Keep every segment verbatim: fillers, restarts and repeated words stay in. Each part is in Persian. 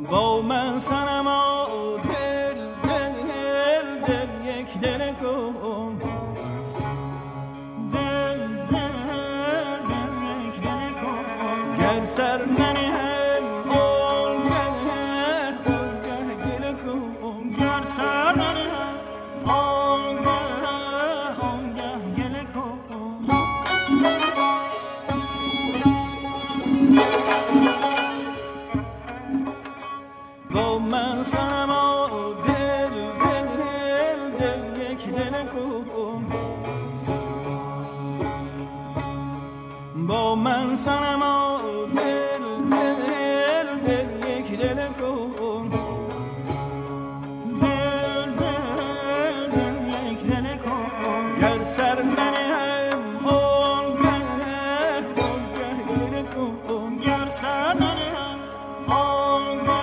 با من صنما دل دل دل دل یک دل کن دل دل دل یک دل کن گر سر ننهم آنگه آنگه گل کن گر سر ننهم آنگه آنگه گل کن با من صنما دل دل دل دل یک دل کن با من صنما دل دل دل یک دل کن دل دل دل یک دل کن گر سر ننهم آنگه آنگه گل کن گر سر ننهم آنگه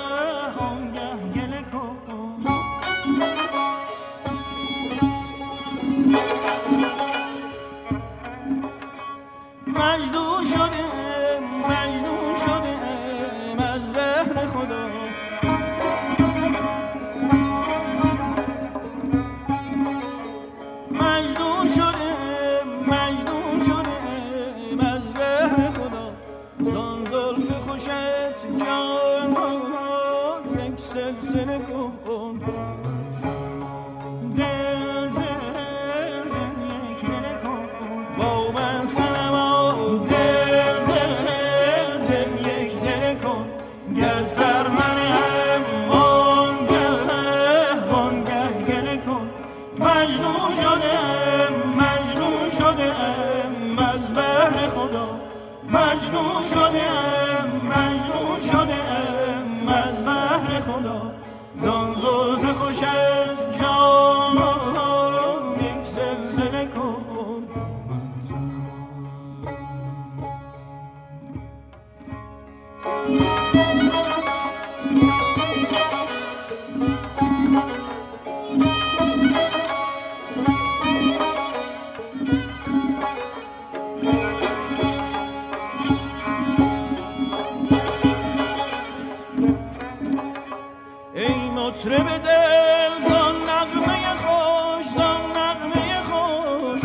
مجنون شده مجنون شده از بهر خدا مجنون شده مجنون شده از بهر خدا زان زلف خوشت جان یک سلسله کن دل دل دل یک دل کن با من صنما دل دل دل یک دل کن گر سر منهم آنگه آنگه گل کن مجنون شدم مجنون شدم از بهر خدا مجنون شدم مجنون شدم از بهر خدا زان زلف خوش از جان یک سلسله کن ای مطرب دل زان نغمه خوش زان نغمه خوش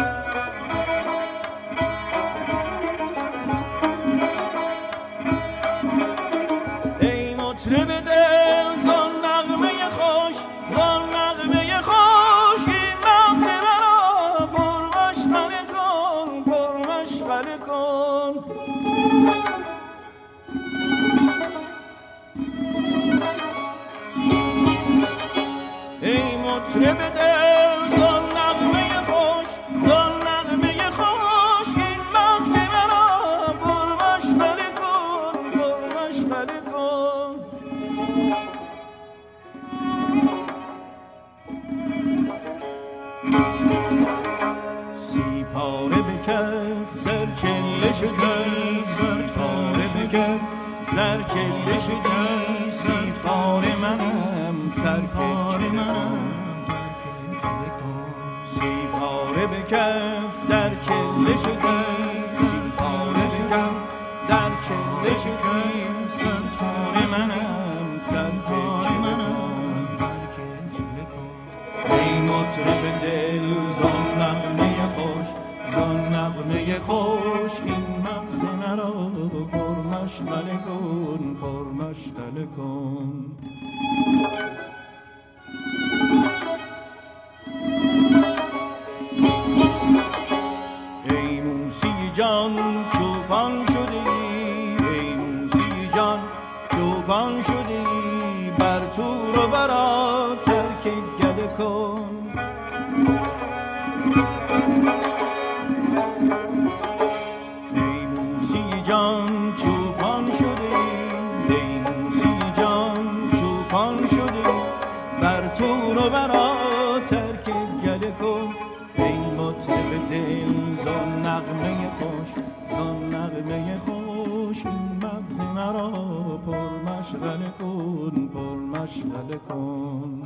ای مطرب دل زان نغمه خوش زان نغمه خوش این مغز را پر مشغله کن پر مشغله کن ای مطرب دل زان نغمه خوش زان نغمه خوش این مغز مرا پر مشغله کن پر مشغله کن سی پاره به کف زر چله شکست زر پاره به کف زر چله شکست سی پاره منم ترک منم سی پاره به کف در چله شکست سی پاره به کف در چله شکست سی پاره منم ترک منم ای مطرب دل زان نغمه خوش زان نغمه خوش این مغز مرا پر مشغله کن پر مشغله کن ای موسی جان چوپان شدی ای موسی جان چوپان شدی بر تور و برا ترک گله کن ای موسی جان چوپان شدی ای موسی جان چوپان شدی بر تور و برا ترک گله کن ای مطرب دل زان نغمه خوش زان نغمه خوش این مغز مرا پر مشغله کن پر مشغله کن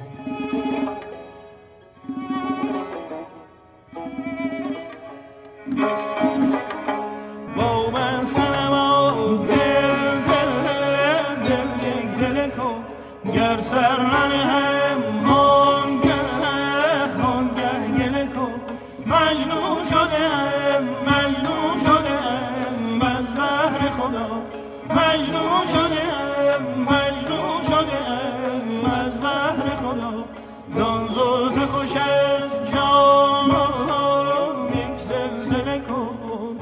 با من صنما دل دل دل یک دل کن گر سر ننهم آنگه آنگه گله کن مجنون شدم مجنون شدم از بحر خدا مجنون شدم مجنون شدم از بحر خدا زان زلف خوش از جانم یک زلزله کن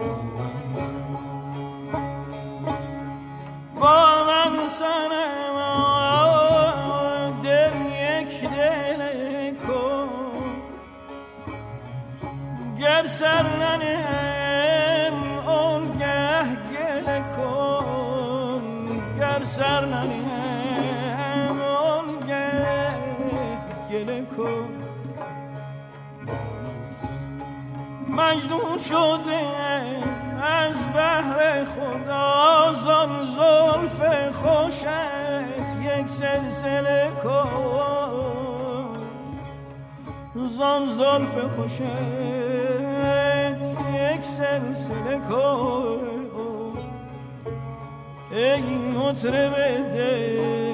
با من سنم دل یک دل کن گر سر ننهم آنگه گله کن گر سر ننهم آنگه گله کن مجنون شده از بحر خدا زان زلف خوشت یک سلسله کن زان زلف خوشت یک سلسله کن ای مطرب دل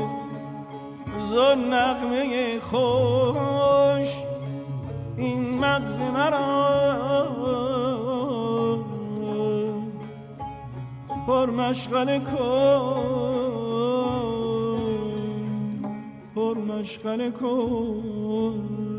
زان نغمه خوش این مغز مرا پر مشغله کن پر مشغله کن